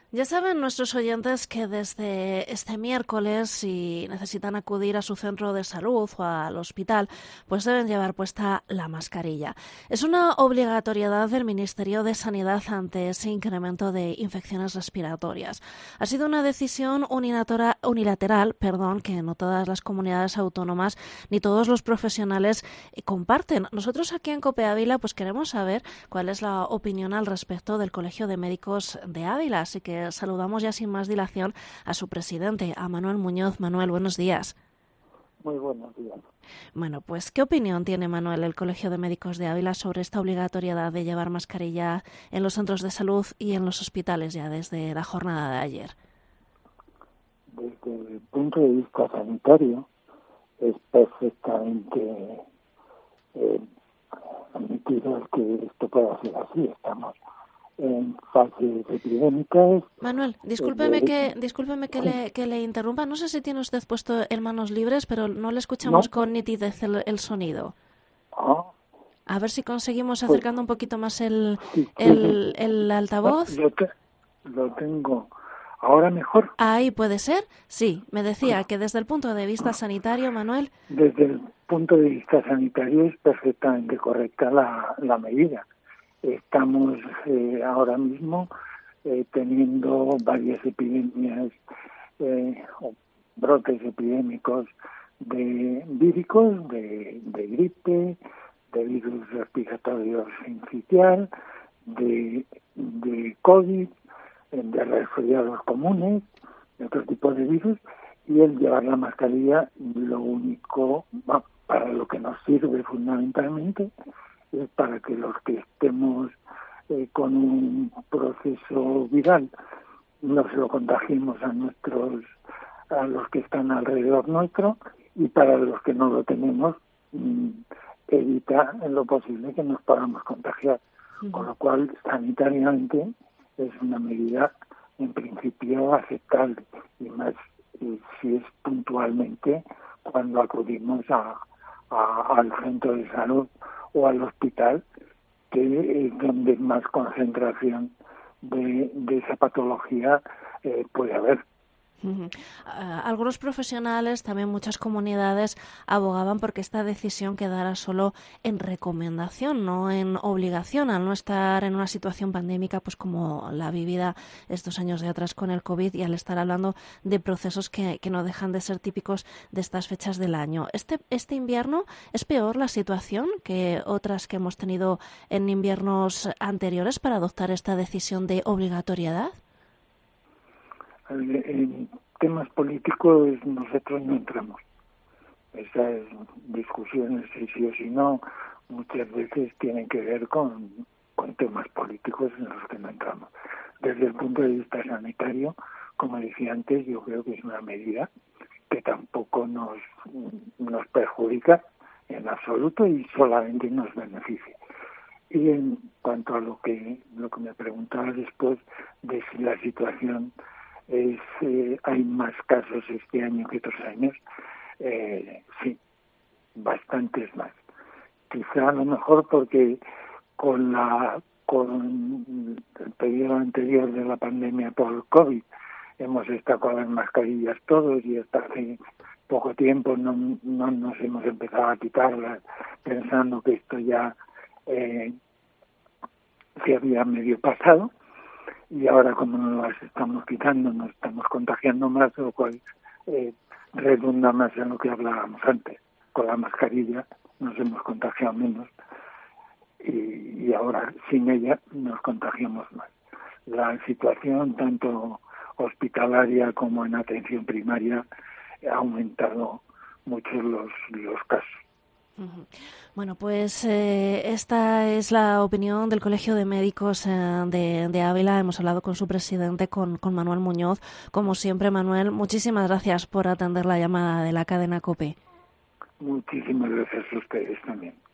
Ya saben nuestros oyentes que desde este miércoles, si necesitan acudir a su centro de salud o al hospital, pues deben llevar puesta la mascarilla. Es una obligatoriedad del Ministerio de Sanidad ante ese incremento de infecciones respiratorias. Ha sido una decisión unilateral, que no todas las comunidades autónomas ni todos los profesionales comparten. Nosotros aquí en COPE Ávila pues queremos saber cuál es la opinión al respecto del Colegio de Médicos de Ávila, así que saludamos ya sin más dilación a su presidente, a Manuel Muñoz. Manuel, buenos días. Muy buenos días. Bueno, pues ¿qué opinión tiene Manuel, el Colegio de Médicos de Ávila, sobre esta obligatoriedad de llevar mascarilla en los centros de salud y en los hospitales ya desde la jornada de ayer? Desde el punto de vista sanitario, es perfectamente admitido que esto pueda ser así. Estamos en fases epidémicas. Manuel, discúlpeme que le interrumpa. No sé si tiene usted puesto en manos libres, pero no le escuchamos con nitidez el sonido. A ver si conseguimos acercando un poquito más el altavoz. Lo tengo ahora mejor. Ahí puede ser. Sí, me decía que desde el punto de vista sanitario, Manuel. Desde el punto de vista sanitario es perfectamente correcta la medida. Estamos ahora mismo teniendo varias epidemias o brotes epidémicos de víricos, de gripe, de virus respiratorio sincitial, de COVID, de resfriados comunes, de otro tipo de virus, y el llevar la mascarilla, lo único, para lo que nos sirve fundamentalmente, es para que los que estemos con un proceso viral no se lo contagiemos a los que están alrededor nuestro, y para los que no lo tenemos, evita en lo posible que nos podamos contagiar. Con lo cual, sanitariamente, es una medida en principio aceptable, y más si es puntualmente cuando acudimos al centro de salud o al hospital, que es donde más concentración de esa patología puede haber. Algunos profesionales, también muchas comunidades, abogaban porque esta decisión quedara solo en recomendación, no en obligación, al no estar en una situación pandémica pues como la vivida estos años de atrás con el COVID, y al estar hablando de procesos que no dejan de ser típicos de estas fechas del año. Este invierno es peor la situación que otras que hemos tenido en inviernos anteriores para adoptar esta decisión de obligatoriedad. En temas políticos nosotros no entramos. Esas discusiones, si sí o si no, muchas veces tienen que ver con temas políticos en los que no entramos. Desde el punto de vista sanitario, como decía antes, yo creo que es una medida que tampoco nos perjudica en absoluto y solamente nos beneficia. Y en cuanto a lo que me preguntaba después de si la situación hay más casos este año que otros años, sí, bastantes más. Quizá a lo mejor porque con el periodo anterior de la pandemia por el COVID hemos estado con las mascarillas todos, y hasta hace poco tiempo no nos hemos empezado a quitarlas pensando que esto ya se había medio pasado. Y ahora, como nos las estamos quitando, nos estamos contagiando más, lo cual redunda más en lo que hablábamos antes. Con la mascarilla nos hemos contagiado menos, y ahora sin ella nos contagiamos más. La situación, tanto hospitalaria como en atención primaria, ha aumentado mucho los casos. Bueno, pues esta es la opinión del Colegio de Médicos de Ávila. Hemos hablado con su presidente, con Manuel Muñoz. Como siempre, Manuel, muchísimas gracias por atender la llamada de la cadena COPE. Muchísimas gracias a ustedes también.